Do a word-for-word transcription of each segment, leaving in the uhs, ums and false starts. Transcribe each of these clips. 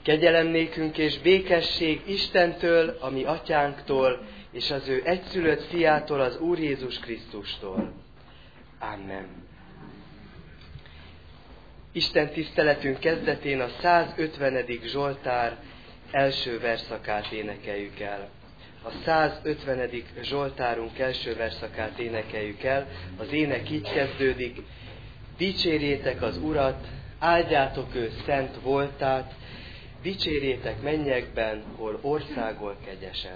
Kegyelem nékünk és békesség Istentől, a mi atyánktól, és az ő egyszülött fiától, az Úr Jézus Krisztustól. Amen. Isten tiszteletünk kezdetén a százötvenedik Zsoltár első verszakát énekeljük el. A százötvenedik Zsoltárunk első verszakát énekeljük el. Az ének így kezdődik: dicsérjétek az Urat, áldjátok ő szent voltát, dicsérjétek mennyekben, hol országol kegyesen.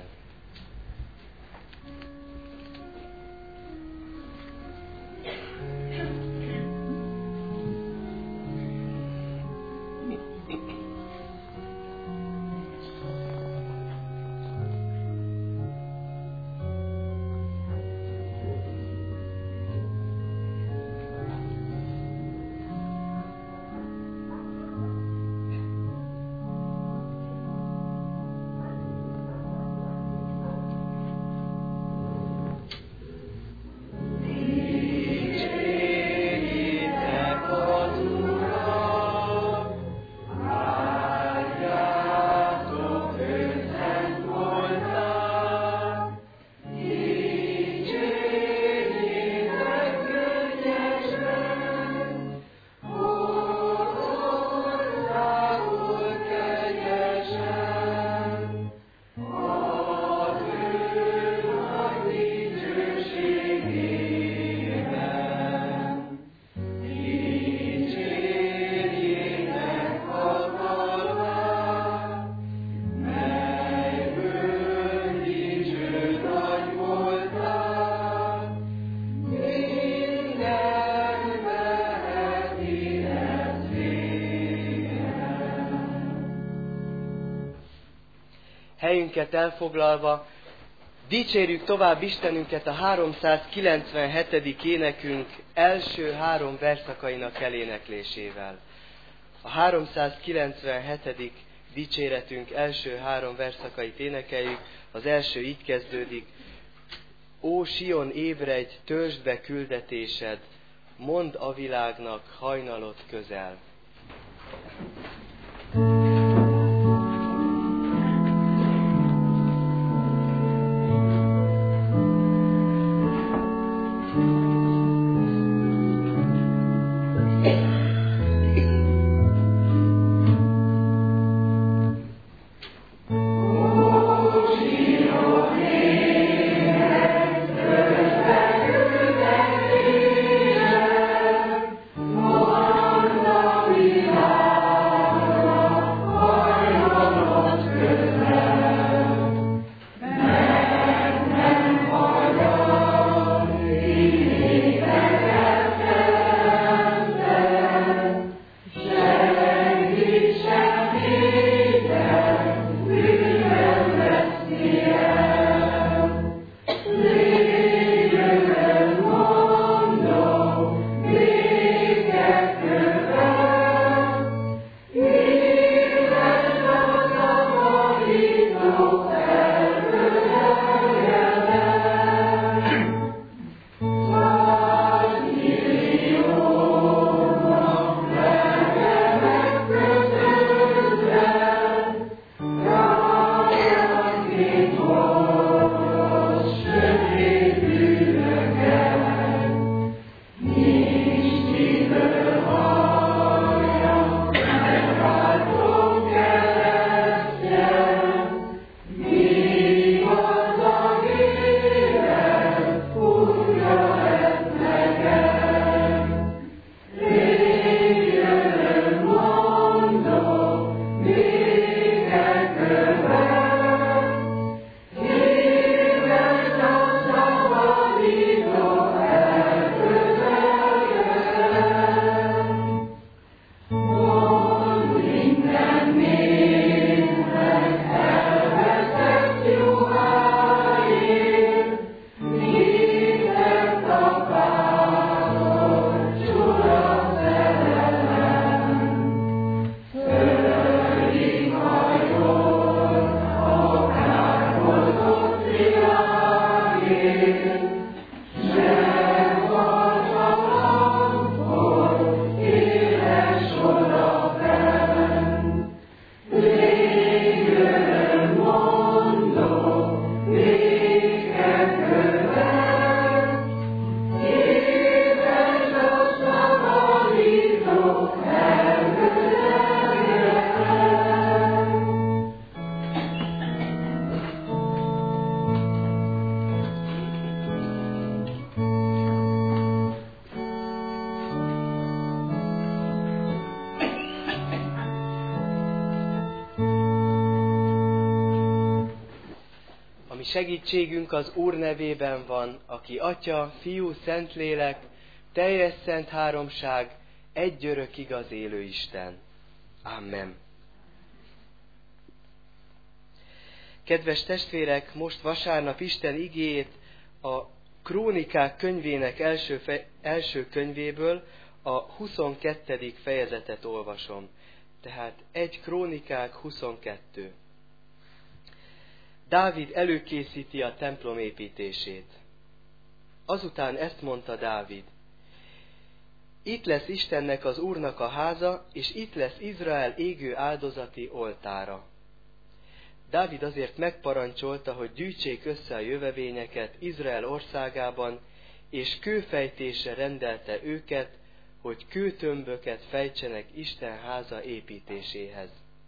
Helyünket elfoglalva, dicsérjük tovább Istenünket a háromszázkilencvenhetedik énekünk első három verszakainak eléneklésével. A háromszázkilencvenhetedik dicséretünk első három verszakait énekeljük. Az első így kezdődik: Ó Sion, ébredj, töltsd be küldetésed, mondd a világnak, hajnalod közel. Oh ami segítségünk az Úr nevében van, aki Atya, Fiú, Szentlélek, teljes szent háromság, egy örök igaz élő Isten. Amen. Kedves testvérek, most vasárnap Isten igéjét a Krónikák könyvének első, fe, első könyvéből a huszonkettedik fejezetet olvasom. Tehát egy Krónikák huszonkettő. Dávid előkészíti a templom építését. Azután ezt mondta Dávid: itt lesz Istennek, az Úrnak a háza, és itt lesz Izrael égő áldozati oltára. Dávid azért megparancsolta, hogy gyűjtsék össze a jövevényeket Izrael országában, és kőfejtésre rendelte őket, hogy kőtömböket fejtsenek Isten háza építéséhez.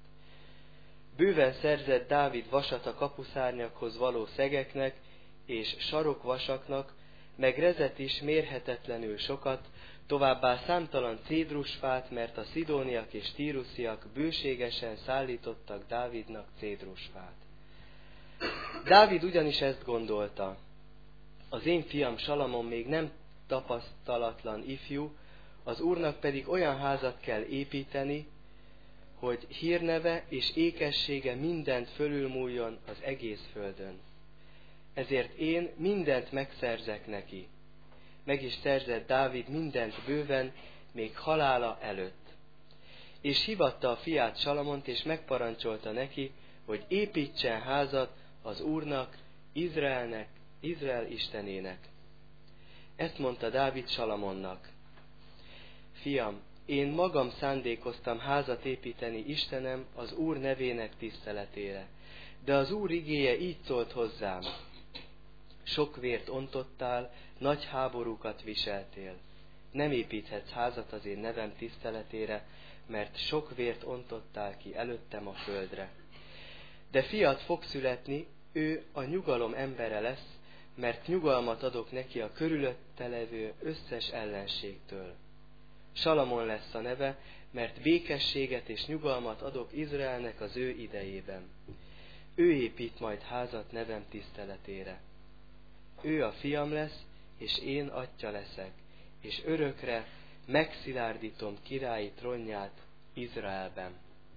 Bőven szerzett Dávid vasat a kapuszárnyakhoz való szegeknek és sarokvasaknak, meg rezet is mérhetetlenül sokat, továbbá számtalan cédrusfát, mert a szidóniak és tírusziak bőségesen szállítottak Dávidnak cédrusfát. Dávid ugyanis ezt gondolta: az én fiam Salamon még nem tapasztalatlan ifjú, az Úrnak pedig olyan házat kell építeni, hogy hírneve és ékessége mindent fölülmúljon az egész földön. Ezért én mindent megszerzek neki. Meg is szerzett Dávid mindent bőven, még halála előtt. És hívatta a fiát Salamont, és megparancsolta neki, hogy építsen házat az Úrnak, Izraelnek, Izrael Istenének. Ezt mondta Dávid Salamonnak: fiam, én magam szándékoztam házat építeni Istenem az Úr nevének tiszteletére, de az Úr igéje így szólt hozzám: sok vért ontottál, nagy háborúkat viseltél. Nem építhetsz házat az én nevem tiszteletére, mert sok vért ontottál ki előttem a földre. De fiat fog születni, ő a nyugalom embere lesz, mert nyugalmat adok neki a körülötte levő összes ellenségtől. Salamon lesz a neve, mert békességet és nyugalmat adok Izraelnek az ő idejében. Ő épít majd házat nevem tiszteletére. Ő a fiam lesz, és én atya leszek, és örökre megszilárdítom királyi trónját Izraelben.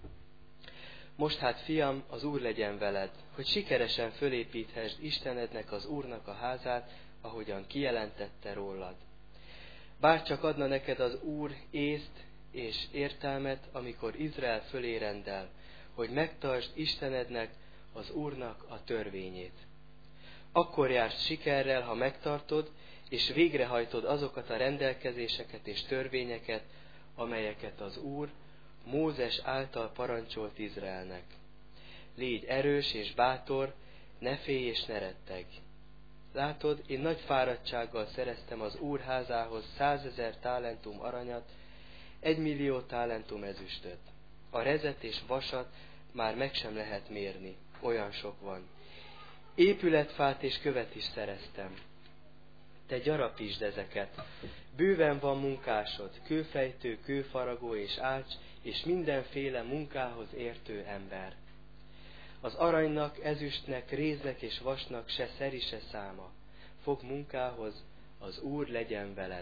Most hát, fiam, az Úr legyen veled, hogy sikeresen fölépíthessd Istenednek, az Úrnak a házát, ahogyan kijelentette rólad. Bár csak adna neked az Úr észt és értelmet, amikor Izrael fölé rendel, hogy megtartsd Istenednek, az Úrnak a törvényét. Akkor jársz sikerrel, ha megtartod, és végrehajtod azokat a rendelkezéseket és törvényeket, amelyeket az Úr Mózes által parancsolt Izraelnek. Légy erős és bátor, ne félj és ne rettegj. Látod, én nagy fáradtsággal szereztem az Úr házához százezer talentum aranyat, egymillió talentum ezüstöt. A rezet és vasat már meg sem lehet mérni, olyan sok van. Épületfát és követ is szereztem. Te gyarapítsd ezeket. Bőven van munkásod, kőfejtő, kőfaragó és ács, és mindenféle munkához értő ember. Az aranynak, ezüstnek, réznek és vasnak se szeri, se száma. Fog munkához, az Úr legyen veled.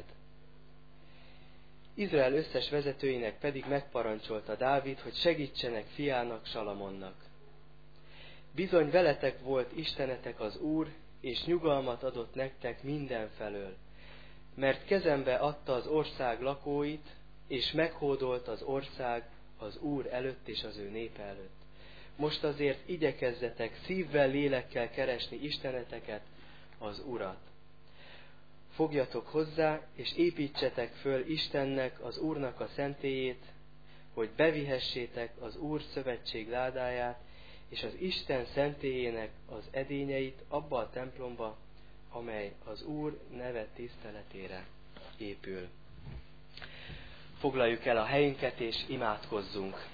Izrael összes vezetőinek pedig megparancsolta Dávid, hogy segítsenek fiának, Salamonnak. Bizony veletek volt Istenetek az Úr, és nyugalmat adott nektek mindenfelől, mert kezembe adta az ország lakóit, és meghódolt az ország az Úr előtt és az ő népe előtt. Most azért igyekezzetek szívvel, lélekkel keresni Isteneteket, az Urat. Fogjatok hozzá, és építsetek föl Istennek, az Úrnak a szentélyét, hogy bevihessétek az Úr szövetség ládáját, és az Isten szentélyének az edényeit abba a templomba, amely az Úr neve tiszteletére épül. Foglaljuk el a helyünket, és imádkozzunk.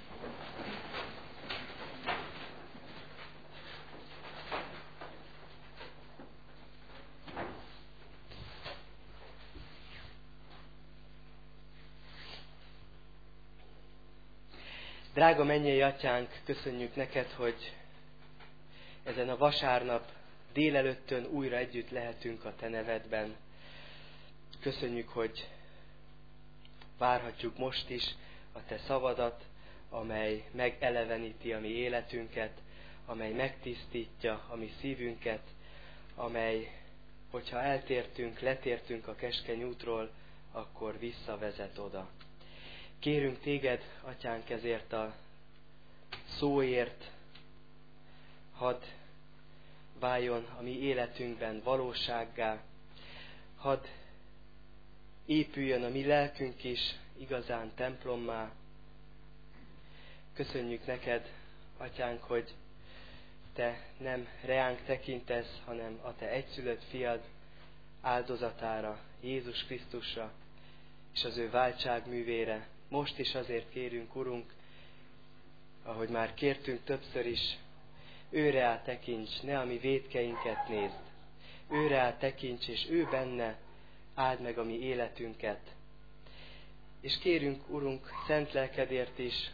Drága mennyei Atyánk, köszönjük neked, hogy ezen a vasárnap délelőttön újra együtt lehetünk a Te nevedben. Köszönjük, hogy várhatjuk most is a Te szavadat, amely megeleveníti a mi életünket, amely megtisztítja a mi szívünket, amely, hogyha eltértünk, letértünk a keskeny útról, akkor visszavezet oda. Kérünk Téged, Atyánk, ezért a szóért, hadd váljon a mi életünkben valósággá, hadd épüljön a mi lelkünk is igazán templommá. Köszönjük neked, Atyánk, hogy Te nem reánk tekintesz, hanem a Te egyszülött fiad áldozatára, Jézus Krisztusra és az ő váltságművére. Most is azért kérünk, Urunk, ahogy már kértünk többször is, őre át tekints, ne a mi vétkeinket nézd. Őre át tekints, és ő benne áld meg a mi életünket. És kérünk, Urunk, szent lelkedért is,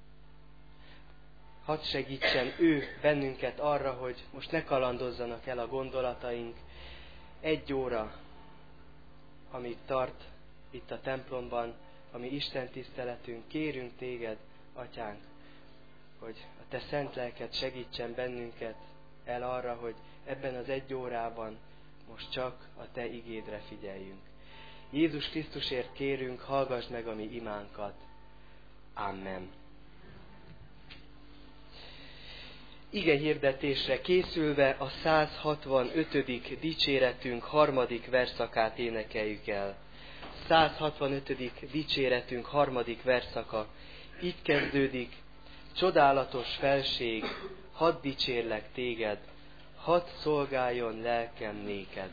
hadd segítsen ő bennünket arra, hogy most ne kalandozzanak el a gondolataink. Egy óra, amíg tart itt a templomban a mi Isten tiszteletünk, kérünk Téged, Atyánk, hogy a Te szent lelked segítsen bennünket el arra, hogy ebben az egy órában most csak a Te igédre figyeljünk. Jézus Krisztusért kérünk, hallgass meg a mi imánkat. Amen. Ige hirdetésre készülve a száz hatvanötödik dicséretünk harmadik verszakát énekeljük el. száz hatvanötödik dicséretünk harmadik verszaka így kezdődik: csodálatos felség, hadd dicsérlek téged, hadd szolgáljon lelkem néked.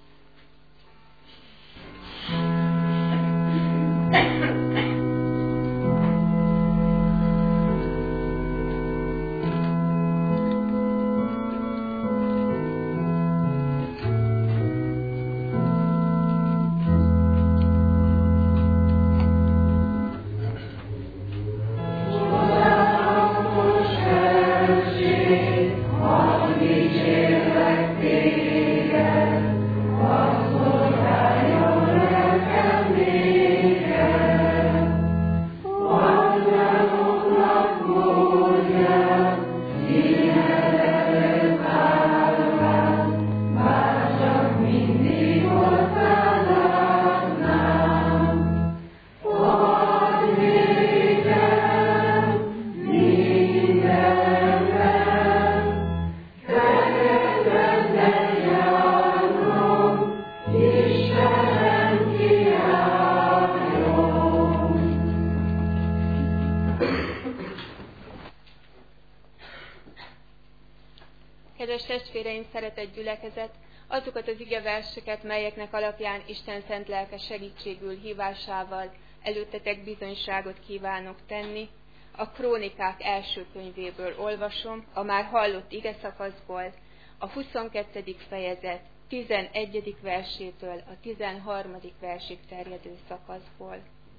Kedves testvéreim, szeretett gyülekezet, azokat az igeverseket, melyeknek alapján Isten szent lelke segítségül hívásával előttetek bizonyságot kívánok tenni, a Krónikák első könyvéből olvasom, a már hallott ige szakaszból, a huszonkettedik fejezet tizenegyedik versétől a tizenharmadik versig terjedő szakaszból.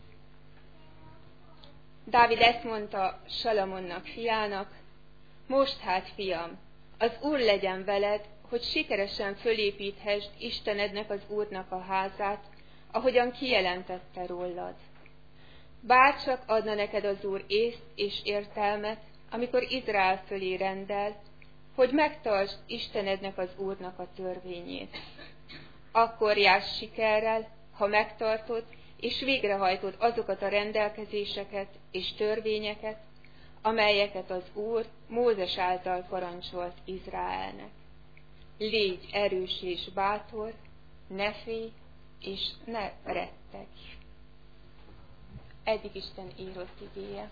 Dávid ezt mondta Salamonnak, fiának: most hát, fiam, az Úr legyen veled, hogy sikeresen fölépíthesd Istenednek, az Úrnak a házát, ahogyan kijelentette rólad. Bárcsak adna neked az Úr észt és értelmet, amikor Izrael fölé rendel, hogy megtartsd Istenednek, az Úrnak a törvényét. Akkor jársz sikerrel, ha megtartod és végrehajtod azokat a rendelkezéseket és törvényeket, amelyeket az Úr Mózes által parancsolt Izraelnek. Légy erős és bátor, ne félj és ne rettegj. Eddig Isten írott igéje.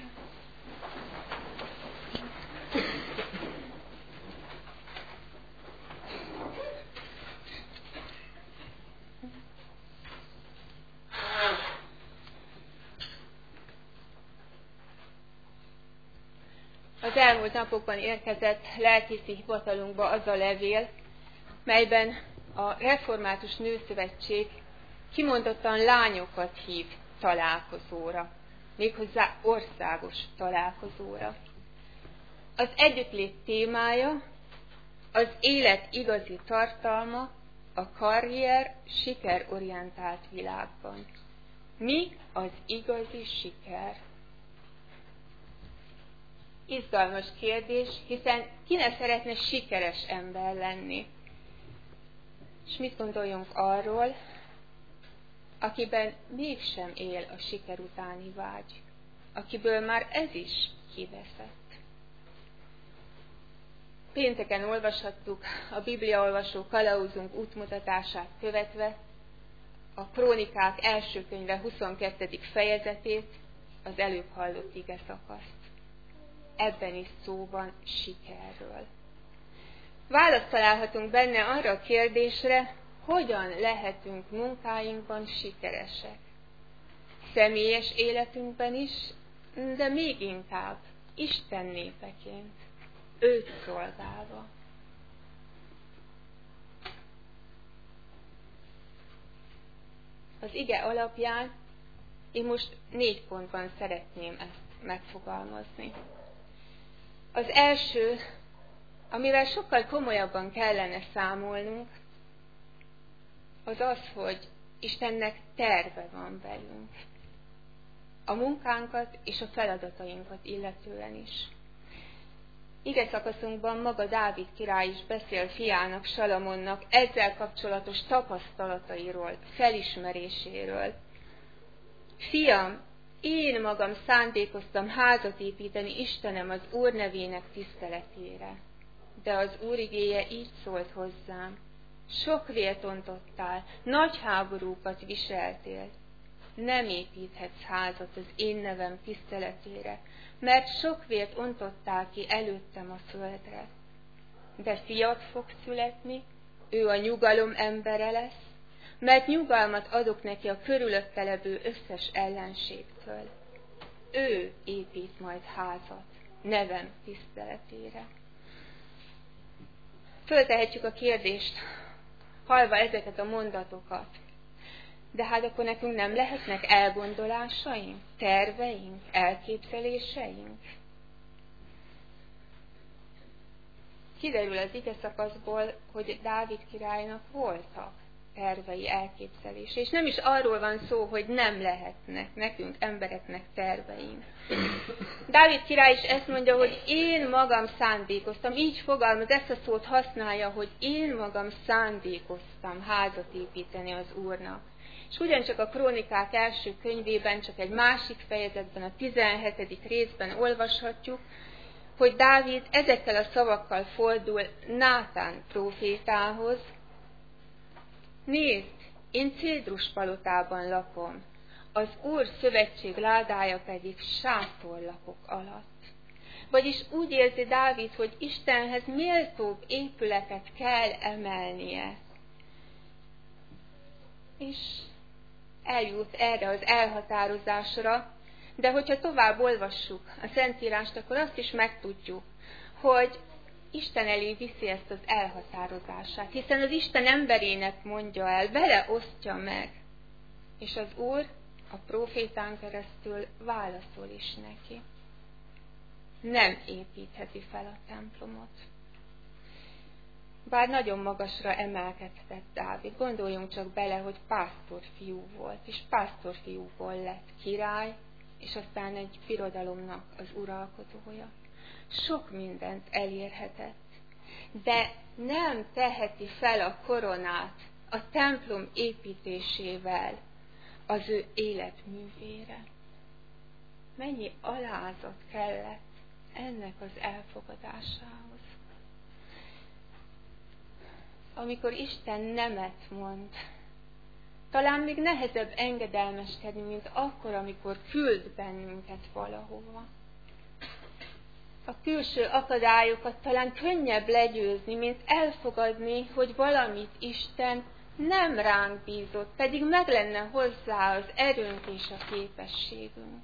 Az elmúlt napokban érkezett lelkészi hivatalunkba az a levél, melyben a Református Nőszövetség kimondottan lányokat hív találkozóra, méghozzá országos találkozóra. Az együttlét témája Az élet igazi tartalma a karrier sikerorientált világban. Mi az igazi siker? Izgalmas kérdés, hiszen ki ne szeretne sikeres ember lenni? És mit gondoljunk arról, akiben mégsem él a siker utáni vágy, akiből már ez is kiveszett? Pénteken olvashattuk a bibliaolvasó kalauzunk útmutatását követve a Krónikák első könyve huszonkettedik fejezetét, az előbb hallott ige szakaszt. Ebben is szó van sikerről. Választ találhatunk benne arra a kérdésre, hogyan lehetünk munkáinkban sikeresek. Személyes életünkben is, de még inkább Isten népeként, őt szolgálva. Az ige alapján én most négy pontban szeretném ezt megfogalmazni. Az első, amivel sokkal komolyabban kellene számolnunk, az az, hogy Istennek terve van velünk. A munkánkat és a feladatainkat illetően is. Ige szakaszunkban maga Dávid király is beszél fiának, Salamonnak ezzel kapcsolatos tapasztalatairól, felismeréséről. Fiam, én magam szándékoztam házat építeni Istenem az Úr nevének tiszteletére. De az Úr igéje így szólt hozzám. Sok vért ontottál, nagy háborúkat viseltél. Nem építhetsz házat az én nevem tiszteletére, mert sok vért ontottál ki előttem a földre. De fiat fog születni, ő a nyugalom embere lesz, mert nyugalmat adok neki a körülötte levő összes ellenségtől. Ő épít majd házat, nevem tiszteletére. Föltehetjük a kérdést, hallva ezeket a mondatokat, de hát akkor nekünk nem lehetnek elgondolásaink, terveink, elképzeléseink? Kiderül az ige szakaszból, hogy Dávid királynak voltak tervei, elképzelése. És nem is arról van szó, hogy nem lehetnek nekünk, embereknek terveink. Dávid király is ezt mondja, hogy én magam szándékoztam, így fogalmaz, ezt a szót használja, hogy én magam szándékoztam házat építeni az Úrnak. És ugyancsak a Krónikák első könyvében, csak egy másik fejezetben, a tizenhetedik részben olvashatjuk, hogy Dávid ezekkel a szavakkal fordul Nátán prófétához. Nézd, én cédrus palotában lakom, az Úr szövetség ládája pedig sátorlapok alatt. Vagyis úgy érzi Dávid, hogy Istenhez méltóbb épületet kell emelnie. És eljut erre az elhatározásra, de hogyha tovább olvassuk a Szentírást, akkor azt is megtudjuk, hogy Isten elé viszi ezt az elhatározását, hiszen az Isten emberének mondja el, vele osztja meg, és az Úr a prófétán keresztül válaszol is neki. Nem építheti fel a templomot. Bár nagyon magasra emelkedett Dávid, gondoljunk csak bele, hogy pásztorfiú volt, és pásztorfiúból lett király, és aztán egy birodalomnak az uralkodója. Sok mindent elérhetett, de nem teheti fel a koronát a templom építésével az ő életművére. Mennyi alázat kellett ennek az elfogadásához. Amikor Isten nemet mond, talán még nehezebb engedelmeskedni, mint akkor, amikor küld bennünket valahova. A külső akadályokat talán könnyebb legyőzni, mint elfogadni, hogy valamit Isten nem ránk bízott, pedig meg lenne hozzá az erőnk és a képességünk.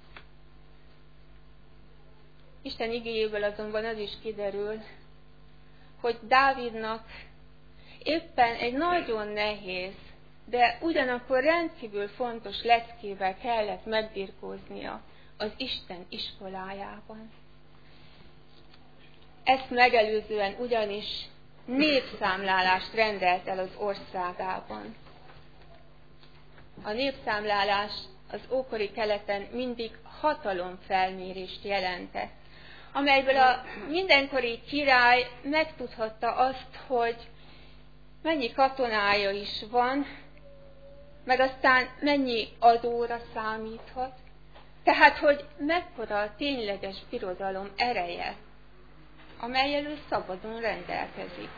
Isten igéjéből azonban az is kiderül, hogy Dávidnak éppen egy nagyon nehéz, de ugyanakkor rendkívül fontos leckével kellett megbirkóznia az Isten iskolájában. Ezt megelőzően ugyanis népszámlálást rendelt el az országában. A népszámlálás az ókori keleten mindig hatalomfelmérést jelentett, amelyből a mindenkori király megtudhatta azt, hogy mennyi katonája is van, meg aztán mennyi adóra számíthat, tehát, hogy mekkora a tényleges birodalom ereje, amellyel ő szabadon rendelkezik.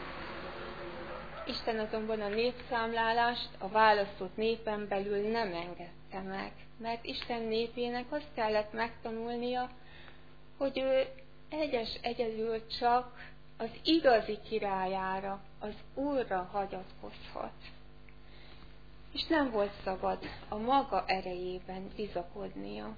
Isten azonban a népszámlálást a választott népen belül nem engedte meg, mert Isten népének azt kellett megtanulnia, hogy ő egyes egyedül csak az igazi királyára, az Úrra hagyatkozhat. És nem volt szabad a maga erejében bizakodnia.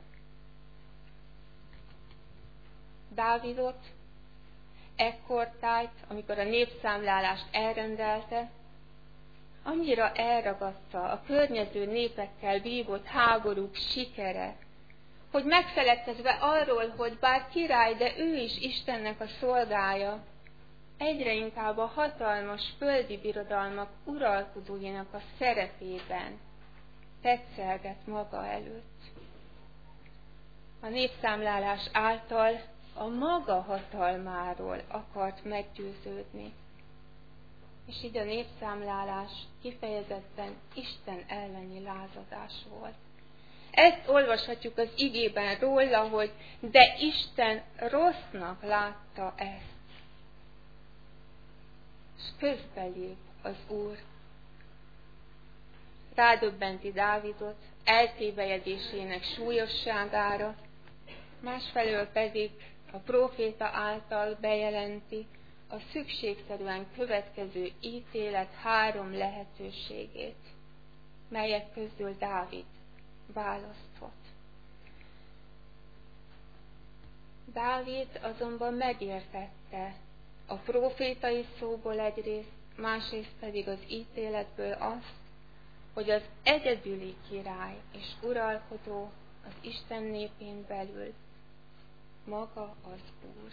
Dávidot ekkortájt, amikor a népszámlálást elrendelte, annyira elragadta a környező népekkel vívott háborúk sikere, hogy megfeledkezve arról, hogy bár király, de ő is Istennek a szolgája, egyre inkább a hatalmas földi birodalmak uralkodóinak a szerepében tetszelgett maga előtt. A népszámlálás által a maga hatalmáról akart meggyőződni. És így a népszámlálás kifejezetten Isten elleni lázadás volt. Ezt olvashatjuk az igében róla, hogy de Isten rossznak látta ezt. És közbelép az Úr. Rádöbbenti Dávidot eltévejedésének súlyosságára, másfelől pedig a próféta által bejelenti a szükségszerűen következő ítélet három lehetőségét, melyek közül Dávid választhat. Dávid azonban megértette a prófétai szóból egyrészt, másrészt pedig az ítéletből azt, hogy az egyedüli király és uralkodó az Isten népén belül maga az Úr.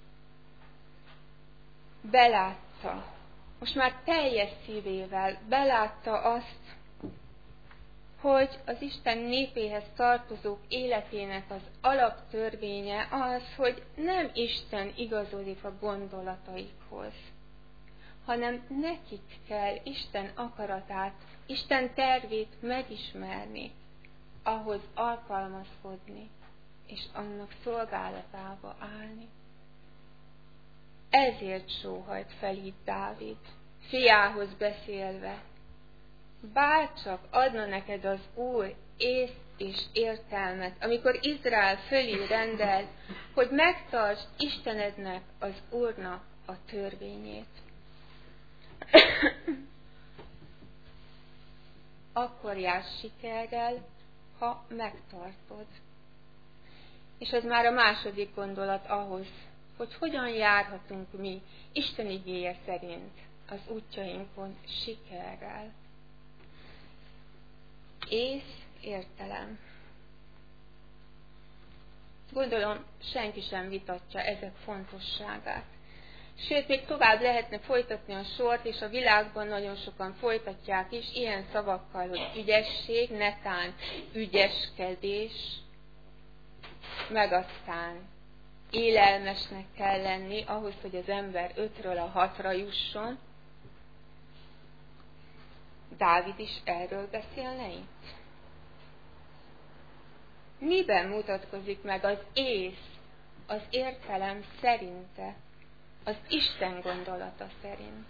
Belátta, most már teljes szívével belátta azt, hogy az Isten népéhez tartozók életének az alaptörvénye az, hogy nem Isten igazodik a gondolataikhoz, hanem nekik kell Isten akaratát, Isten tervét megismerni, ahhoz alkalmazkodni, és annak szolgálatába állni. Ezért sóhajt fel itt Dávid, fiához beszélve, bárcsak adna neked az Úr észt és értelmet, amikor Izrael fölé rendel, hogy megtartsd Istenednek, az Úrnak a törvényét. Akkor jársz sikerrel, ha megtartod. És ez már a második gondolat ahhoz, hogy hogyan járhatunk mi Isten igéje szerint az útjainkon sikerrel. Ész, értelem. Gondolom, senki sem vitatja ezek fontosságát. Sőt, még tovább lehetne folytatni a sort, és a világban nagyon sokan folytatják is, ilyen szavakkal, hogy ügyesség, netán ügyeskedés, meg aztán élelmesnek kell lenni ahhoz, hogy az ember ötről a hatra jusson. Dávid is erről beszélne itt. Miben mutatkozik meg az ész, az értelem szerinte, az Isten gondolata szerint?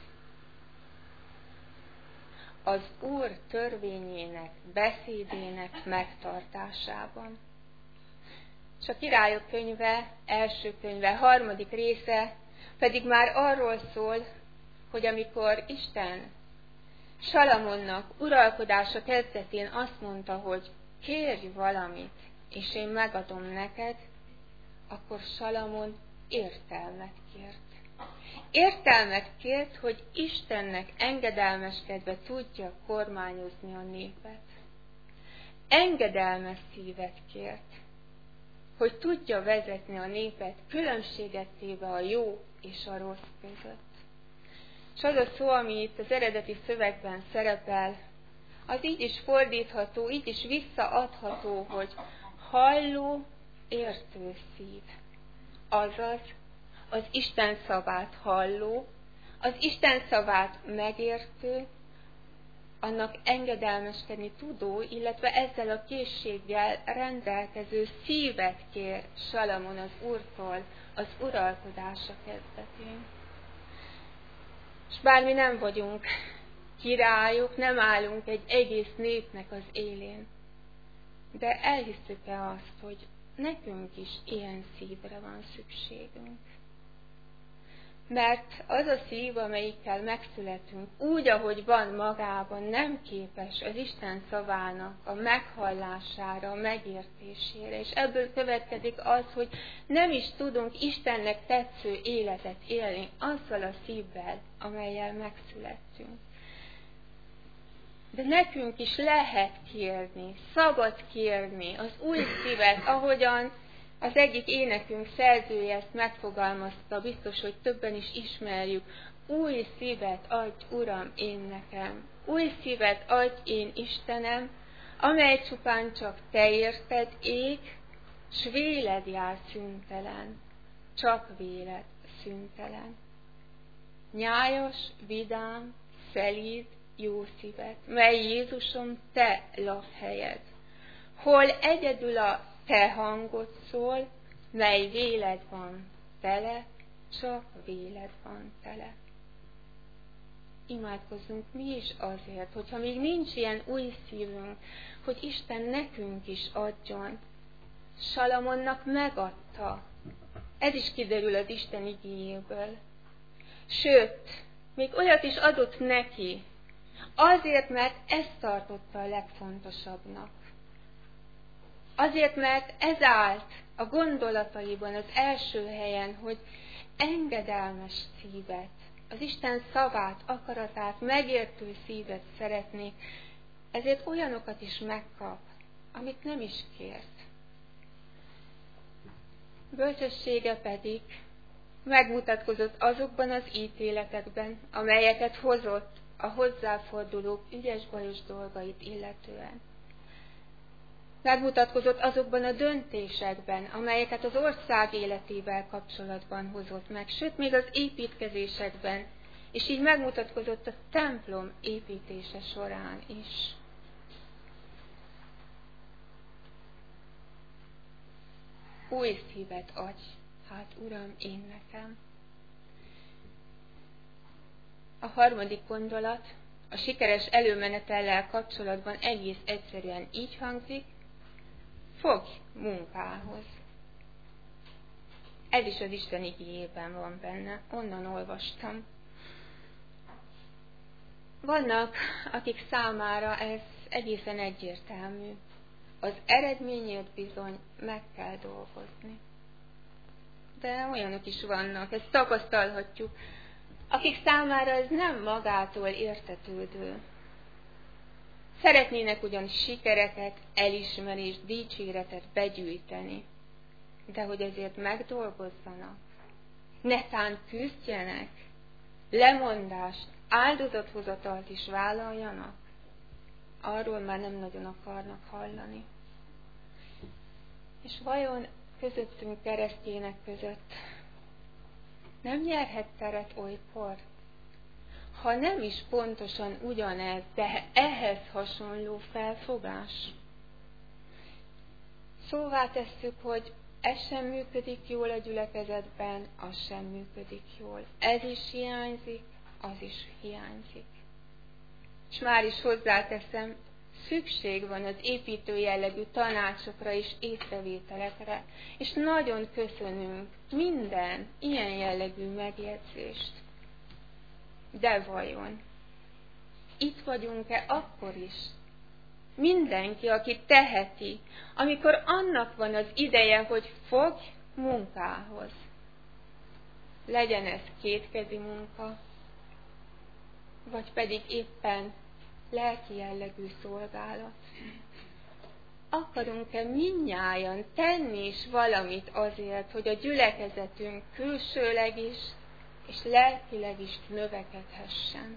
Az Úr törvényének, beszédének megtartásában. És a Királyok könyve, első könyve, harmadik része pedig már arról szól, hogy amikor Isten Salamonnak uralkodása kezdetén azt mondta, hogy kérj valamit, és én megadom neked, akkor Salamon értelmet kért. Értelmet kért, hogy Istennek engedelmeskedve tudja kormányozni a népet. Engedelmes szívet kért, hogy tudja vezetni a népet, különbséget téve a jó és a rossz között. És az a szó, ami itt az eredeti szövegben szerepel, az így is fordítható, így is visszaadható, hogy halló, értő szív. Azaz, az Isten szavát halló, az Isten szavát megértő, annak engedelmeskedni tudó, illetve ezzel a készséggel rendelkező szívet kér Salamon az Úrtól az uralkodása kezdetén. És bár mi nem vagyunk királyok, nem állunk egy egész népnek az élén, de elhiszük-e azt, hogy nekünk is ilyen szívre van szükségünk? Mert az a szív, amelyikkel megszületünk, úgy, ahogy van magában, nem képes az Isten szavának a meghallására, a megértésére. És ebből következik az, hogy nem is tudunk Istennek tetsző életet élni azzal a szívvel, amellyel megszülettünk. De nekünk is lehet kérni, szabad kérni az új szívet, ahogyan az egyik énekünk szerzője ezt megfogalmazta, biztos, hogy többen is ismerjük. Új szívet adj, Uram, én nekem. Új szívet adj, én Istenem, amely csupán csak te érted ég, s véled jár szüntelen. Csak véled szüntelen. Nyájas, vidám, szelíd, jó szívet, mely Jézusom te lakhelyed, hol egyedül a te hangod szól, mely véled van tele, csak véled van tele. Imádkozzunk mi is azért, hogyha még nincs ilyen új szívünk, hogy Isten nekünk is adjon. Salamonnak megadta. Ez is kiderül az Isten igéjéből. Sőt, még olyat is adott neki, azért, mert ezt tartotta a legfontosabbnak. Azért, mert ez állt a gondolataiban az első helyen, hogy engedelmes szívet, az Isten szavát, akaratát, megértő szívet szeretnék, ezért olyanokat is megkap, amit nem is kért. Bölcsessége pedig megmutatkozott azokban az ítéletekben, amelyeket hozott a hozzáfordulók ügyes-bajos dolgait illetően. Megmutatkozott azokban a döntésekben, amelyeket az ország életével kapcsolatban hozott meg, sőt, még az építkezésekben, és így megmutatkozott a templom építése során is. Új szívet adj, hát Uram, én nekem. A harmadik gondolat a sikeres előmenetellel kapcsolatban egész egyszerűen így hangzik: fogj munkához. Ez is az Isten igéjében van benne, onnan olvastam. Vannak, akik számára ez egészen egyértelmű. Az eredményért bizony meg kell dolgozni. De olyanok is vannak, ezt tapasztalhatjuk, akik számára ez nem magától értetődő. Szeretnének ugyan sikereket, elismerést, dicséretet begyűjteni, de hogy ezért megdolgozzanak, netán küzdjenek, lemondást, áldozathozatalt is vállaljanak, arról már nem nagyon akarnak hallani. És vajon közöttünk keresztjének között nem nyerhet teret olykor, ha nem is pontosan ugyanez, de ehhez hasonló felfogás? Szóvá tesszük, hogy ez sem működik jól a gyülekezetben, az sem működik jól. Ez is hiányzik, az is hiányzik. És már is hozzáteszem, szükség van az építő jellegű tanácsokra és észrevételekre, és nagyon köszönünk minden ilyen jellegű megjegyzést. De vajon itt vagyunk-e akkor is? Mindenki, aki teheti, amikor annak van az ideje, hogy fogj munkához. Legyen ez kétkezi munka, vagy pedig éppen lelki jellegű szolgálat. Akarunk-e mindnyájan tenni is valamit azért, hogy a gyülekezetünk külsőleg is, és lelkileg is növekedhessen.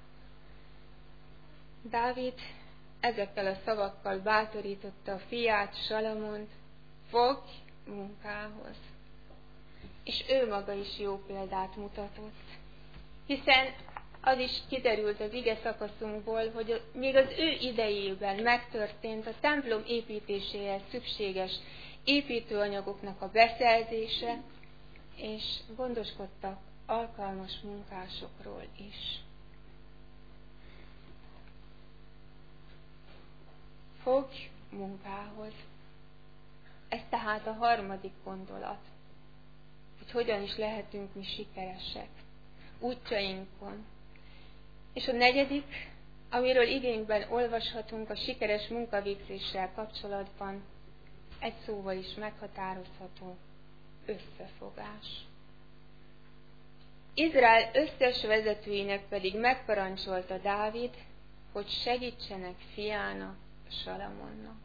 Dávid ezekkel a szavakkal bátorította a fiát, Salamont, fogj munkához. És ő maga is jó példát mutatott. Hiszen az is kiderült az ige szakaszunkból, hogy még az ő idejében megtörtént a templom építéséhez szükséges építőanyagoknak a beszerzése, és gondoskodtak alkalmas munkásokról is. Fogj munkához. Ez tehát a harmadik gondolat, hogy hogyan is lehetünk mi sikeresek útjainkon. És a negyedik, amiről igényben olvashatunk a sikeres munkavégzéssel kapcsolatban, egy szóval is meghatározható: összefogás. Izrael összes vezetőinek pedig megparancsolta Dávid, hogy segítsenek fiának, Salamonnak.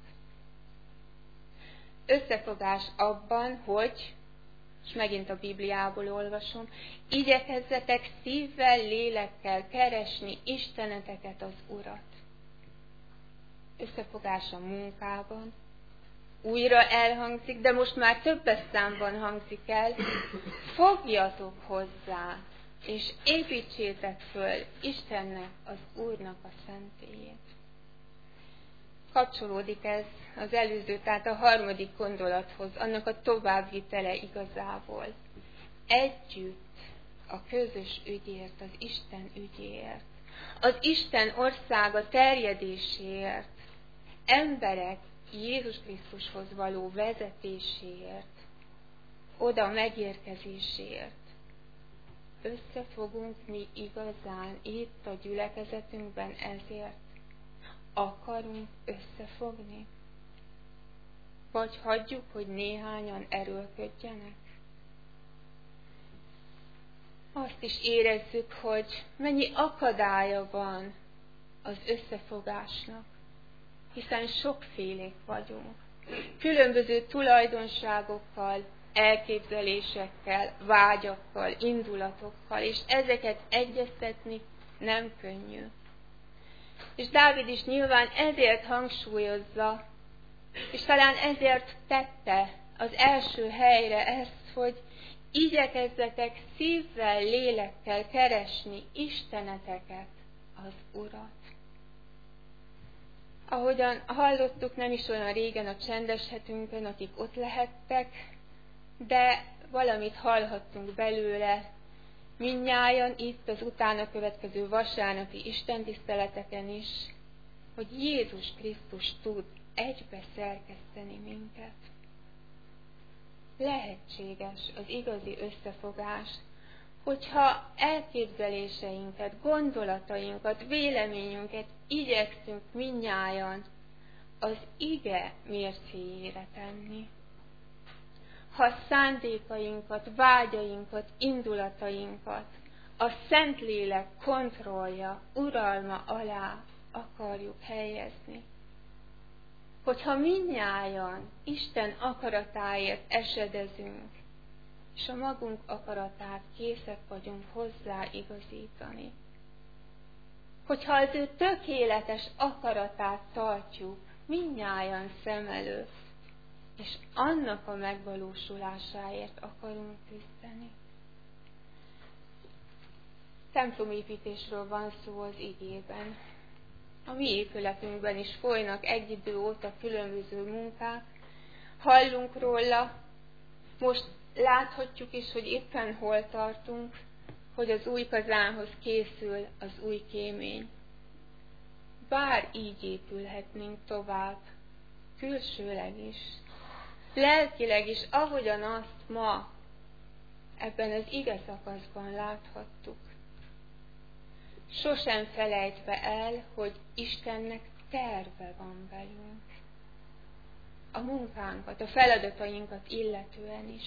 Összefogás abban, hogy, és megint a Bibliából olvasom, igyekezzetek szívvel, lélekkel keresni isteneteket, az Urat. Összefogás a munkában. Újra elhangzik, de most már többes számban hangzik el: fogjatok hozzá, és építsétek föl Istennek, az Úrnak a szentélyét. Kapcsolódik ez az előző, tehát a harmadik gondolathoz, annak a továbbvitele igazából. Együtt a közös ügyért, az Isten ügyéért, az Isten országa terjedéséért, emberek Jézus Krisztushoz való vezetéséért, oda megérkezéséért. Összefogunk mi igazán itt a gyülekezetünkben ezért? Akarunk összefogni? Vagy hagyjuk, hogy néhányan erőlködjenek? Azt is érezzük, hogy mennyi akadálya van az összefogásnak, hiszen sokfélék vagyunk. Különböző tulajdonságokkal, elképzelésekkel, vágyakkal, indulatokkal, és ezeket egyeztetni nem könnyű. És Dávid is nyilván ezért hangsúlyozza, és talán ezért tette az első helyre ezt, hogy igyekezzetek szívvel, lélekkel keresni isteneteket, az Urat. Ahogyan hallottuk nem is olyan régen a csendes hetünkön, akik ott lehettek, de valamit hallhattunk belőle, mindnyájan itt az utána következő vasárnapi istentiszteleteken is, hogy Jézus Krisztus tud egybe szerkeszteni minket. Lehetséges az igazi összefogás, hogyha elképzeléseinket, gondolatainkat, véleményünket igyekszünk mindnyájan az ige mércéjére tenni. Ha szándékainkat, vágyainkat, indulatainkat a Szentlélek kontrollja, uralma alá akarjuk helyezni. Hogyha mindnyájan Isten akaratáért esedezünk, és a magunk akaratát készek vagyunk hozzá igazítani. Hogyha az ő tökéletes akaratát tartjuk mindnyájan szem előtt, és annak a megvalósulásáért akarunk küzdeni. Templomépítésről van szó az igében. A mi épületünkben is folynak egy idő óta különböző munkák, hallunk róla, most láthatjuk is, hogy éppen hol tartunk, hogy az új kazánhoz készül az új kémény. Bár így épülhetnénk tovább, külsőleg is, lelkileg is, ahogyan azt ma ebben az ige szakaszban láthattuk. Sosem felejtve el, hogy Istennek terve van velünk. A munkánkat, a feladatainkat illetően is.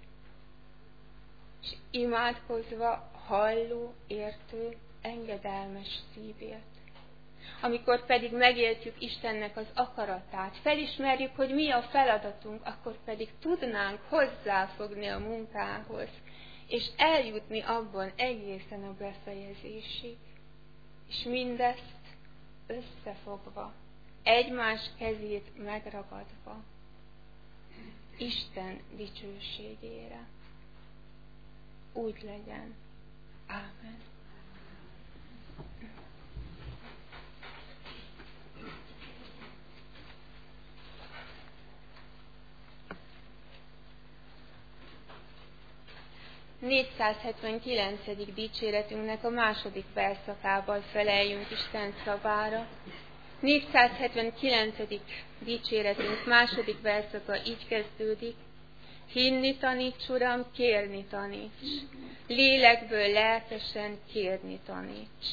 És imádkozva halló, értő, engedelmes szívért. Amikor pedig megértjük Istennek az akaratát, felismerjük, hogy mi a feladatunk, akkor pedig tudnánk hozzáfogni a munkához, és eljutni abban egészen a befejezésig. És mindezt összefogva, egymás kezét megragadva, Isten dicsőségére. Úgy legyen. Ámen. négyszázhetvenkilencedik dicséretünknek a második verszakával feleljünk Isten szavára. négyszázhetvenkilencedik dicséretünk második verszaka így kezdődik. Hinni taníts, Uram, kérni taníts, lélekből lelkesen kérni taníts.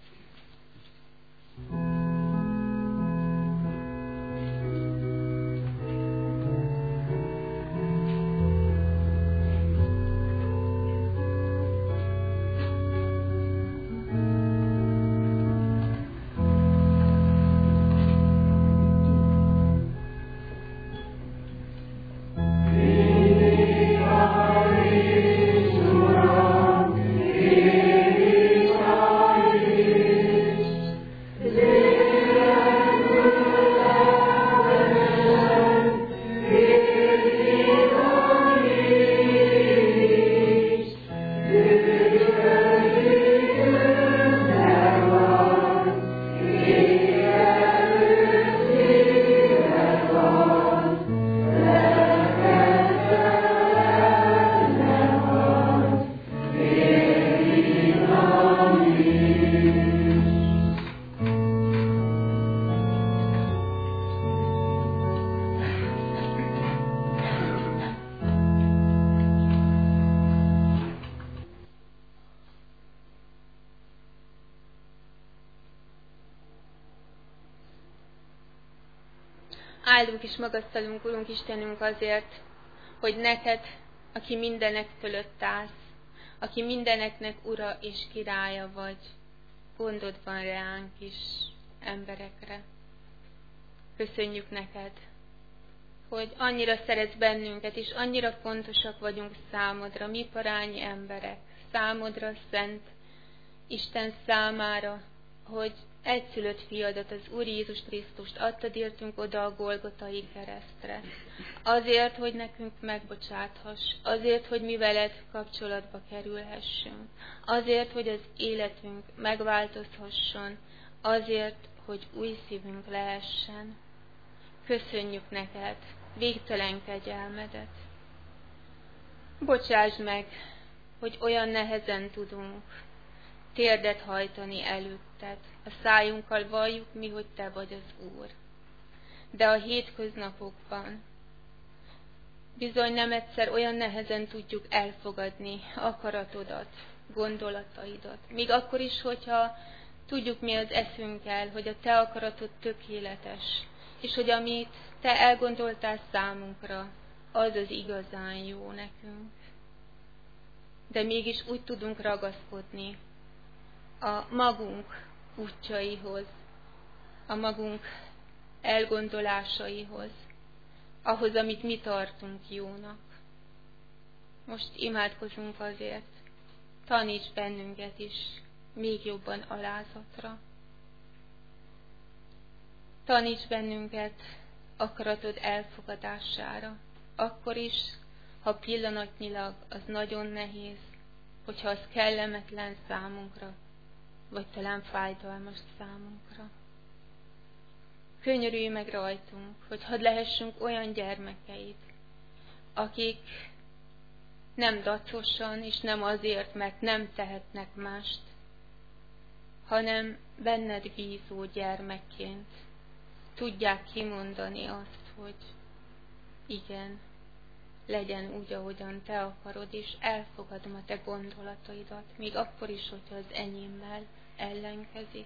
Áldunk és magasztalunk, Urunk Istenünk, azért, hogy neked, aki mindenek fölött állsz, aki mindeneknek ura és királya vagy, gondod van ránk is, emberekre. Köszönjük neked, hogy annyira szeretsz bennünket, és annyira fontosak vagyunk számodra, mi parányi emberek, számodra, szent Isten számára, hogy egyszülött fiadat, az Úr Jézus Krisztust adtad értünk oda a Golgotai keresztre. Azért, hogy nekünk megbocsáthass, azért, hogy mi veled kapcsolatba kerülhessünk, azért, hogy az életünk megváltozhasson, azért, hogy új szívünk lehessen. Köszönjük neked végtelen kegyelmedet. Bocsásd meg, hogy olyan nehezen tudunk térdet hajtani előtted. A szájunkkal valljuk mi, hogy te vagy az Úr. De a hétköznapokban bizony nem egyszer olyan nehezen tudjuk elfogadni akaratodat, gondolataidat. Még akkor is, hogyha tudjuk mi az eszünkkel, hogy a te akaratod tökéletes, és hogy amit te elgondoltál számunkra, az az igazán jó nekünk. De mégis úgy tudunk ragaszkodni a magunk útjaihoz, a magunk elgondolásaihoz, ahhoz, amit mi tartunk jónak. Most imádkozunk azért, taníts bennünket is még jobban alázatra. Taníts bennünket akaratod elfogadására, akkor is, ha pillanatnyilag az nagyon nehéz, hogyha az kellemetlen számunkra, vagy talán fájdalmas számunkra. Könyörülj meg rajtunk, hogy hadd lehessünk olyan gyermekeid, akik nem dacosan, és nem azért, mert nem tehetnek mást, hanem benned bízó gyermekként tudják kimondani azt, hogy igen, legyen úgy, ahogyan te akarod, és elfogadom a te gondolataidat, még akkor is, hogyha az enyémmel ellenkezik.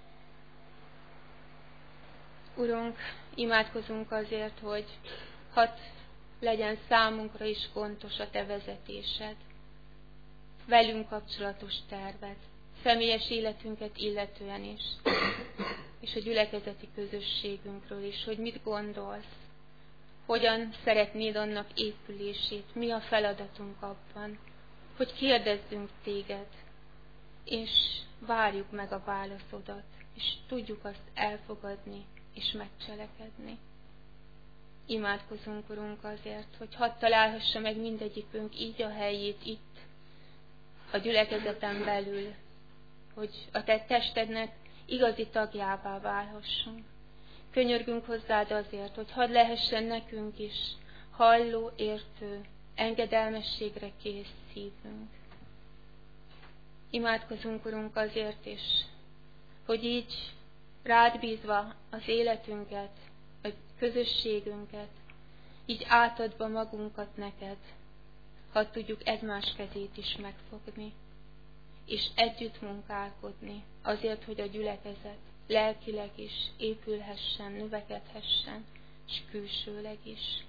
Urunk, imádkozunk azért, hogy hadd legyen számunkra is fontos a te vezetésed, velünk kapcsolatos terved, személyes életünket illetően is, és a gyülekezeti közösségünkről is, hogy mit gondolsz, hogyan szeretnéd annak épülését, mi a feladatunk abban, hogy kérdezzünk téged, és várjuk meg a válaszodat, és tudjuk azt elfogadni és megcselekedni. Imádkozunk, Urunk, azért, hogy hadd találhassa meg mindegyikünk így a helyét itt, a gyülekezeten belül, hogy a te testednek igazi tagjává válhassunk. Könyörgünk hozzád azért, hogy hadd lehessen nekünk is halló, értő, engedelmességre kész szívünk. Imádkozunk, Urunk, azért is, hogy így rád bízva az életünket, a közösségünket, így átadva magunkat neked, hadd tudjuk egymás kezét is megfogni, és együtt munkálkodni, azért, hogy a gyülekezet lelkileg is épülhessen, növekedhessen, és külsőleg is.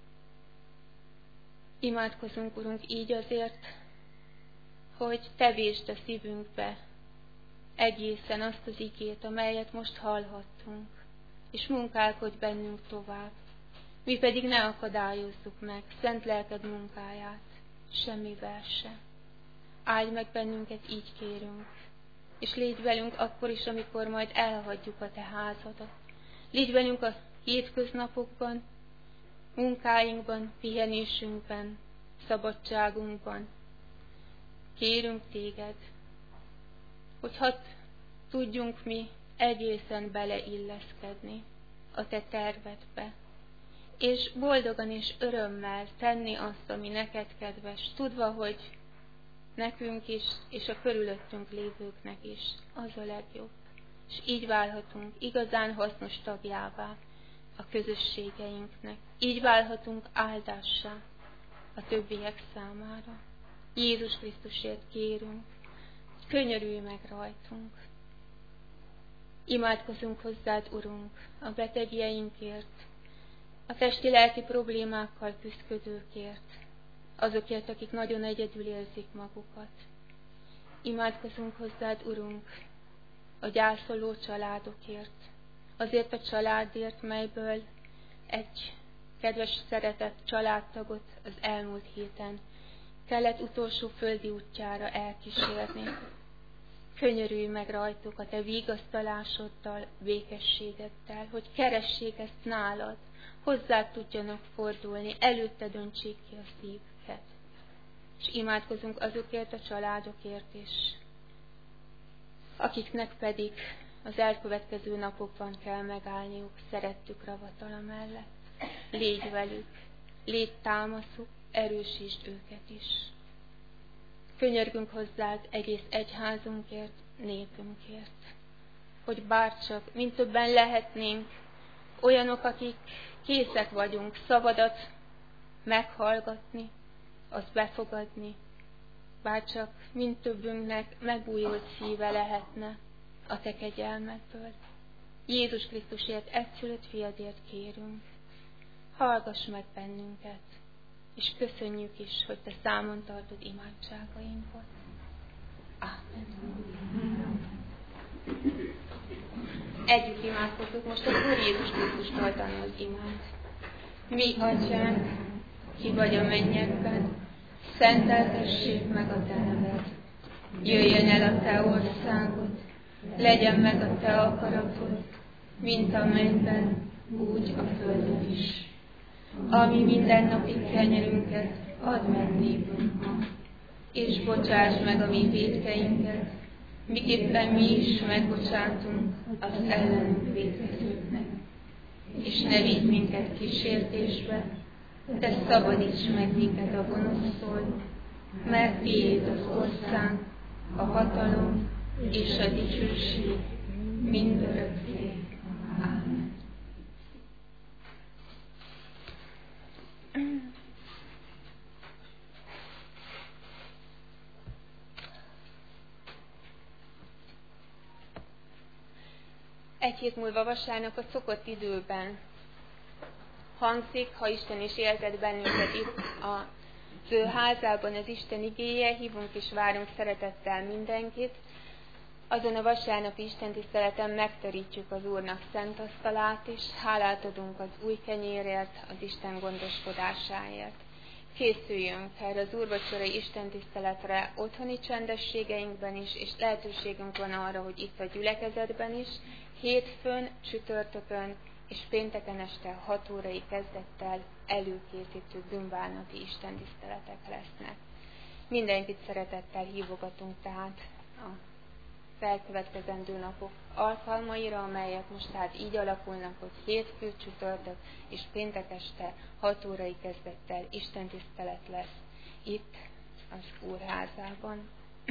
Imádkozunk, Urunk, így azért, hogy te vésd a szívünkbe egészen azt az igét, amelyet most hallhattunk, és munkálkodj bennünk tovább. Mi pedig ne akadályozzuk meg szent lelked munkáját, semmivel se. Áldj meg bennünket, így kérünk, és légy velünk akkor is, amikor majd elhagyjuk a te házadat. Légy velünk a hétköznapokban, munkáinkban, pihenésünkben, szabadságunkban. Kérünk téged, hogy hadd tudjunk mi egészen beleilleszkedni a te tervedbe, és boldogan és örömmel tenni azt, ami neked kedves, tudva, hogy nekünk is, és a körülöttünk lévőknek is az a legjobb. És így válhatunk igazán hasznos tagjává a közösségeinknek. Így válhatunk áldássá a többiek számára. Jézus Krisztusért kérünk, könyörülj meg rajtunk. Imádkozunk hozzád, Urunk, a betegjeinkért, a testi-lelki problémákkal küszködőkért, azokért, akik nagyon egyedül érzik magukat. Imádkozunk hozzád, Urunk, a gyászoló családokért, azért a családért, melyből egy kedves, szeretett családtagot az elmúlt héten kellett utolsó földi útjára elkísérni. Könyörülj meg rajtuk a te vigasztalásoddal, békességeddel, hogy keressék ezt nálad, hozzád tudjanak fordulni, előtte döntsék ki a szívüket. És imádkozunk azokért a családokért is, akiknek pedig az elkövetkező napokban kell megállniuk szerettük ravatala mellett. Légy velük, légy támaszuk, erősítsd őket is. Könyörgünk hozzád egész egyházunkért, népünkért, hogy bárcsak, mint többen lehetnénk, olyanok, akik készek vagyunk szabadat meghallgatni, azt befogadni, bárcsak mint többünknek megújult szíve lehetne a te kegyelmedből. Jézus Krisztusért, egyszülött fiadért kérünk, hallgass meg bennünket, és köszönjük is, hogy te számon tartod imádságainkat. Amen. Együtt imádkozzuk most az Úr Jézus Krisztustól tanult imát. Mi, Atyánk, ki vagy a mennyekben, szenteltessék meg a te neved. Jöjjön el a te országod, legyen meg a te akaratod, mint a mennyben, úgy a földön is. Ami mindennapi kenyerünket add meg nékünk ma, és bocsáss meg a mi vétkeinket, miképpen mi is megbocsátunk az ellenünk vétkezőknek. És ne vigy minket kísértésbe, de szabadíts meg minket a gonosztól, mert tiéd az ország, a hatalom és a dicsőség mindörökké. Amen. Egy hét múlva vasárnap a szokott időben hangzik, ha Isten is éltet bennünket itt az ő házában az Isten igéje, hívunk és várunk szeretettel mindenkit. Azon a vasárnapi istentiszteleten megterítjük az Úrnak szent asztalát is, hálát adunk az új kenyérért, az Isten gondoskodásáért. készüljünk erre az úrvacsorai istentiszteletre otthoni csendességeinkben is, és lehetőségünk van arra, hogy itt a gyülekezetben is, hétfőn, csütörtökön és pénteken este hat órai kezdettel előkészítő bűnbánati istentiszteletek lesznek. Mindenkit szeretettel hívogatunk tehát a felkövetkezendő napok alkalmaira, amelyek most tehát így alakulnak, hogy hétfő, csütörtök és péntek este hat órai kezdettel istentisztelet lesz itt az úrházában.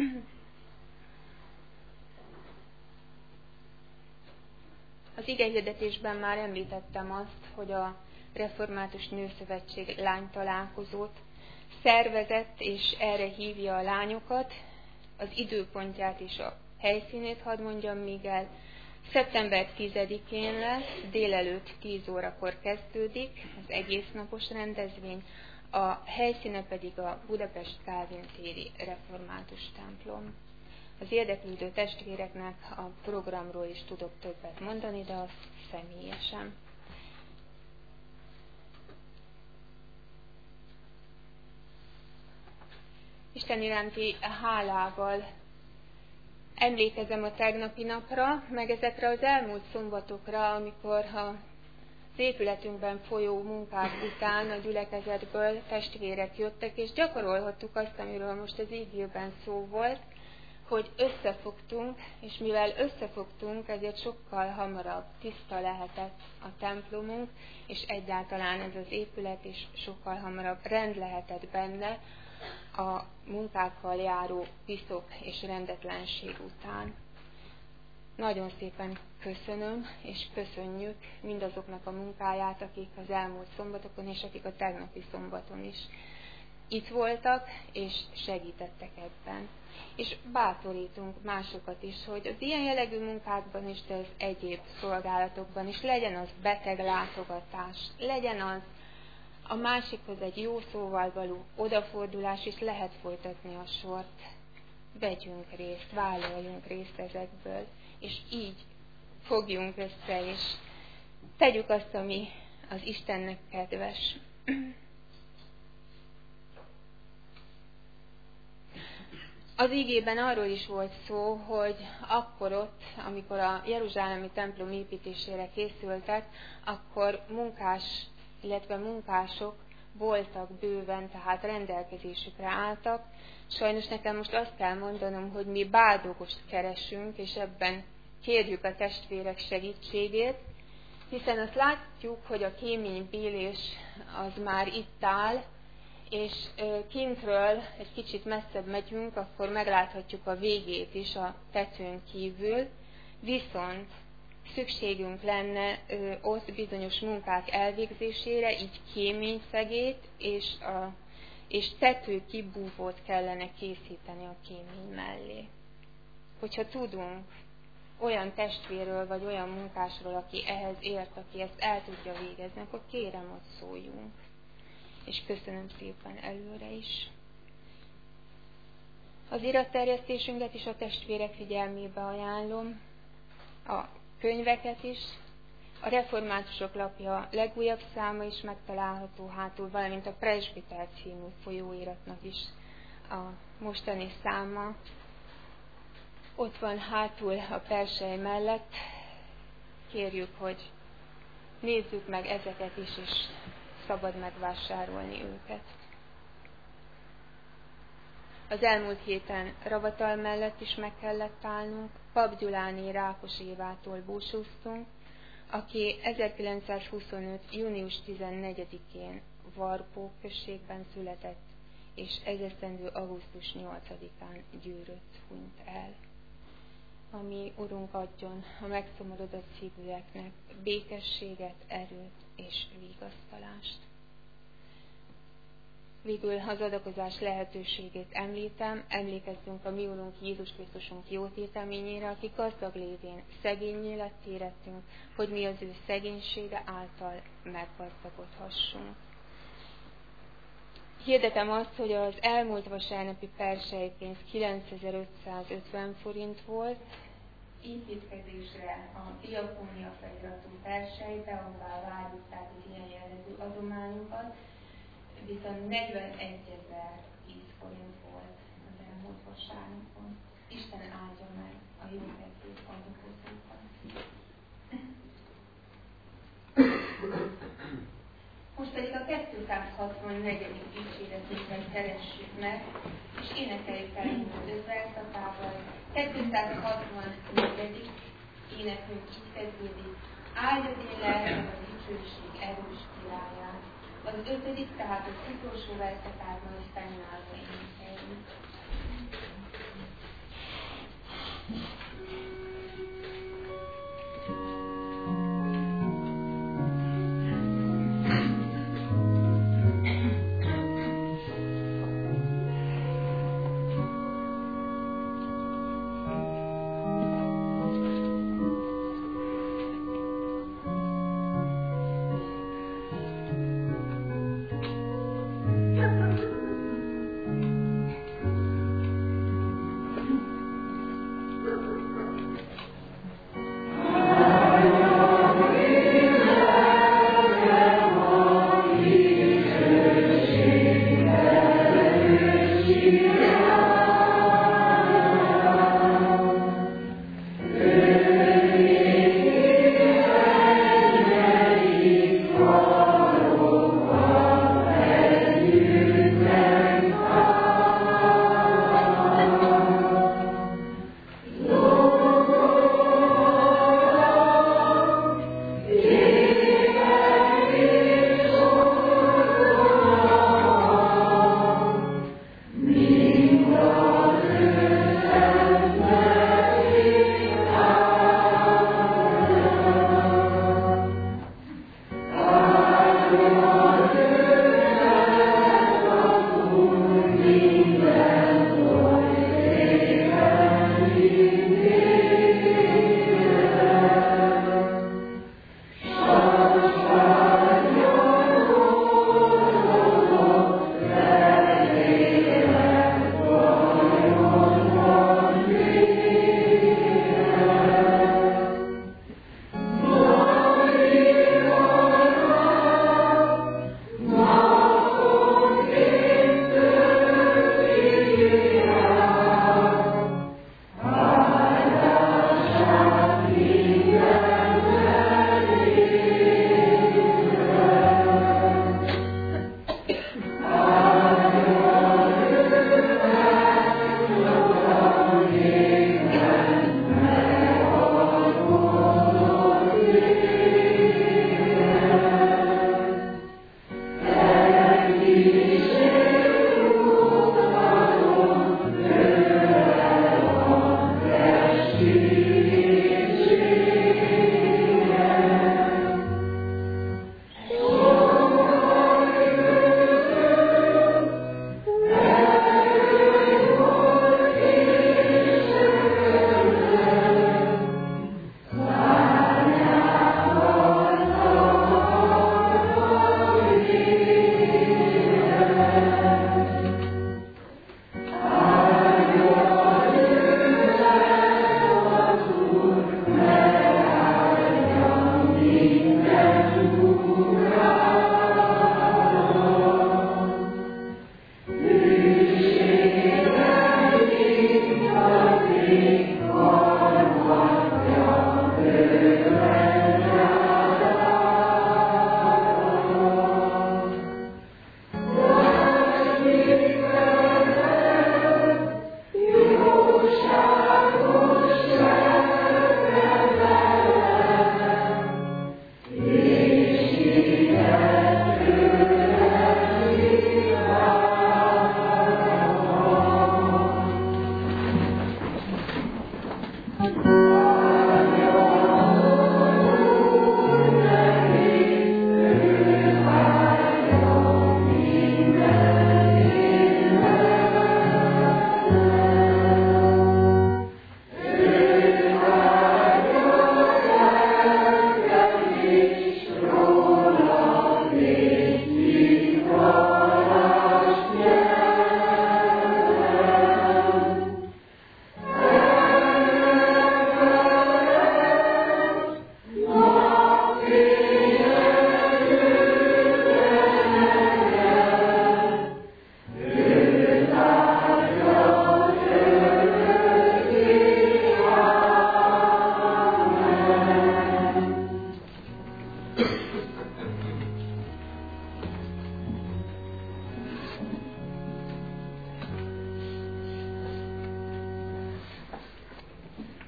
Az igehirdetésben már említettem azt, hogy a Református Nőszövetség lánytalálkozót szervezett, és erre hívja a lányokat. Az időpontját és a helyszínét hadd mondjam még el. szeptember tizedikén lesz, délelőtt tíz órakor kezdődik az egésznapos rendezvény, a helyszíne pedig a Budapest Kálvin téri református templom. Az érdeklődő testvéreknek a programról is tudok többet mondani, de azt személyesen. Isten iránti hálával emlékezem a tegnapi napra, meg ezekre az elmúlt szombatokra, amikor az épületünkben folyó munkák után a gyülekezetből testvérek jöttek, és gyakorolhattuk azt, amiről most az igében szó volt, hogy összefogtunk, és mivel összefogtunk, ezért sokkal hamarabb tiszta lehetett a templomunk, és egyáltalán ez az épület is sokkal hamarabb rend lehetett benne a munkákkal járó piszok és rendetlenség után. Nagyon szépen köszönöm, és köszönjük mindazoknak a munkáját, akik az elmúlt szombatokon, és akik a tegnapi szombaton is itt voltak, és segítettek ebben. És bátorítunk másokat is, hogy az ilyen jellegű munkákban is, de az egyéb szolgálatokban is legyen az beteglátogatás, legyen az a másikhoz egy jó szóval való odafordulás, és lehet folytatni a sort. Vegyünk részt, vállaljunk részt ezekből, és így fogjunk össze, és tegyük azt, ami az Istennek kedves. Az ígében arról is volt szó, hogy akkor ott, amikor a jeruzsálemi templom építésére készültek, akkor munkás, illetve munkások voltak bőven, tehát rendelkezésükre álltak. Sajnos nekem most azt kell mondanom, hogy mi báldogost keresünk, és ebben kérjük a testvérek segítségét, hiszen azt látjuk, hogy a kéménybélés az már itt áll, és kintről egy kicsit messzebb megyünk, akkor megláthatjuk a végét is a tetőn kívül, viszont szükségünk lenne ott bizonyos munkák elvégzésére, így kéményszegét és, a, és tető kibúvót kellene készíteni a kémény mellé. Hogyha tudunk olyan testvérről vagy olyan munkásról, aki ehhez ért, aki ezt el tudja végezni, akkor kérem, hogy szóljunk. És köszönöm szépen előre is. Az iratterjesztésünket is a testvérek figyelmébe ajánlom, a könyveket is, a Reformátusok lapja legújabb száma is megtalálható hátul, valamint a Presbiter című folyóiratnak is a mostani száma. Ott van hátul a persely mellett, kérjük, hogy nézzük meg ezeket is, és szabad megvásárolni őket. Az elmúlt héten Ravatal mellett is meg kellett állnunk, Pap Gyuláné Rákos Évától búcsúztunk, aki ezerkilencszázhuszonöt. június tizennegyedikén Varpó községben született, és ezesztendő augusztus nyolcadikán Győrött hunyt el. Ami Urunk adjon a megszomorodott szívűeknek békességet, erőt és vigasztalást. Végül az adakozás lehetőségét említem, emlékezzünk a mi Urunk Jézus Krisztusunk jótéteményére, aki gazdag lévén szegényé lett érettünk, hogy mi az ő szegénysége által meggazdagodhassunk. Hirdetem azt, hogy az elmúlt vasárnapi perselypénz kilencezer-ötszázötven forint volt, építkezésre a diakónia feliratú perselybe, ahová várjuk tehát az ilyen jellegű adományokat, viszont negyvenegy-ezer tíz forint volt az elmúlt vasárnapon. Isten áldja meg a jó tetszét adokozókat. Most pedig a kétszázhatvannégy. dicséretünket keressük meg, és énekeljük el öt verszakával. kétszázhatvannégy. énekünk így kezdődik. Áldja én lelkem a dicsőség erős királyát. Az ötödik, tehát az utolsó verszakában fennállva énekeljük.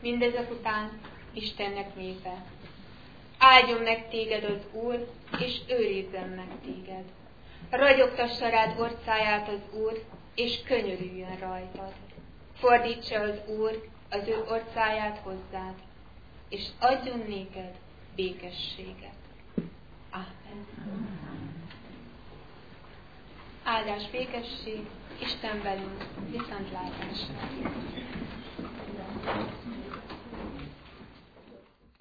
Mindezek után Istennek népe: áldjon meg téged az Úr, és őrizzen meg téged. Ragyogtassa rád orcáját az Úr, és könyörüljön rajtad. Fordítsa az Úr az ő orcáját hozzád, és adjon néked békességet. Ámen. Áldás, békesség, Isten velünk, viszontlátásra.